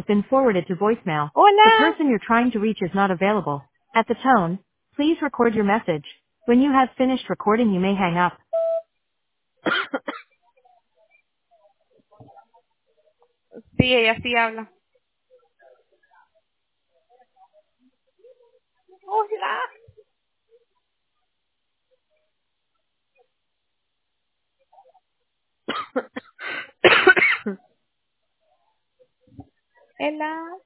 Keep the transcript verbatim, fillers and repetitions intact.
been forwarded to voicemail. The Hola. person you're trying to reach is not available. At the tone, please record your message. When you have finished recording, you may hang up. Sí, ella sí habla. Hola. Hola.